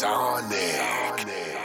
It's on there.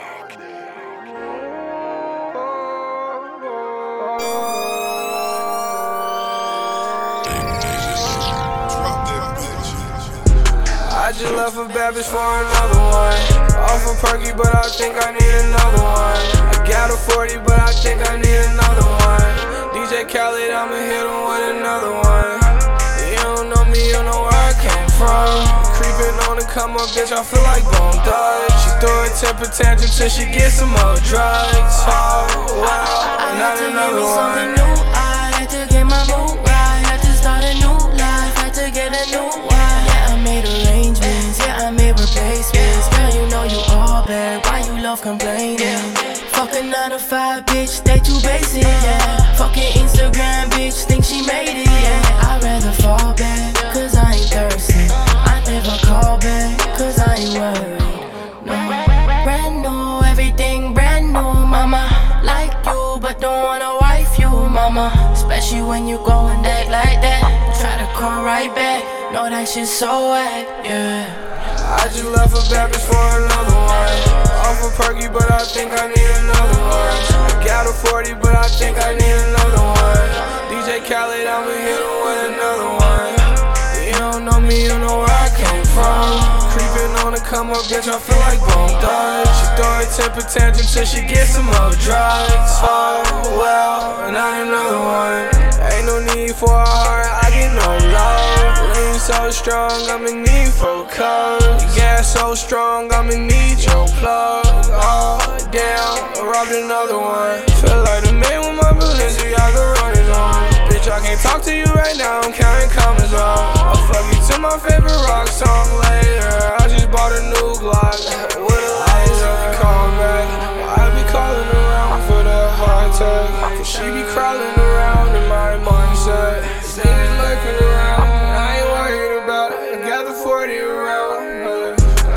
I just left a bad bitch for another one. Off a perky, but I think I need another one. I got a 40, but I think I need another one. DJ Khaled, I'ma hit him with another one. You don't know me, you know where I came from. Creeping on the come up, bitch, I feel like Bone Dutch. She throw a temper tantrum till she gets some more drugs. Oh, wow, not another one. I had to get my mood right, had to start a new life, had to get a new one. Yeah, I made arrangements, yeah, I made replacements. Girl, you know you all bad, why you love complaining? Fuck a 9 to 5, bitch, stay too basic, yeah. Fucking Instagram, bitch, think she made it, yeah. I'd rather fall back, cause I ain't thirsty. I never call back, cause I ain't worried. No, brand new, everything brand new, mama. Like you, but don't wanna wife you, mama. Especially when you go and act like that. Try to call right back, know that shit's so whack, yeah. I just left a bad bitch for another one. Off a perky, but I think I need another one. I got a 40, but I think I need another one. DJ Khaled, I'ma hit him with another one. You don't know me, you know where I came from. Creeping on the come up, bitch, I feel like Bone Dutch. She throw a temper tantrum till she gets some more drugs. Oh, well, not another one. Ain't no need for a heart, I get no love. Lean so strong, I'ma need focus. Gas so strong, I'ma need your plug. Oh, damn, I robbed another one. Feel like the man with my Balenciaga running on. Bitch, I can't talk to you right now, I'm counting comments wrong. I'll fuck you to my favorite rock song later. I just bought a new Glock with a laser. Call back, I be calling around for the heart attack. Cause she be crawling around in my mindset. Niggas lurking around, I ain't worried about it. I got the 40 around, but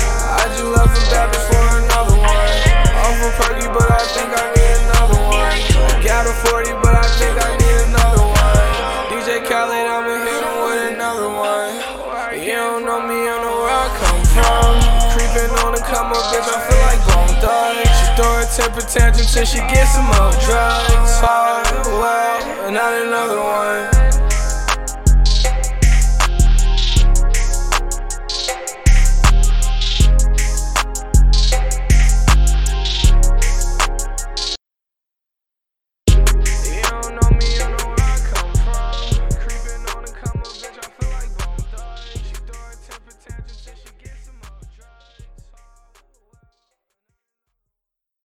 I just left a bad bitch for another one. Off a perky, but I think I need another one. I got a 40, but I think I need another one. DJ Khaled, I'ma hit him with another one. You don't know me, you know where I come from. Creeping on the come up, bitch, I feel like Bone Dutch. She throw a temper tantrum till she gets some more drugs. Oh, well, not another one.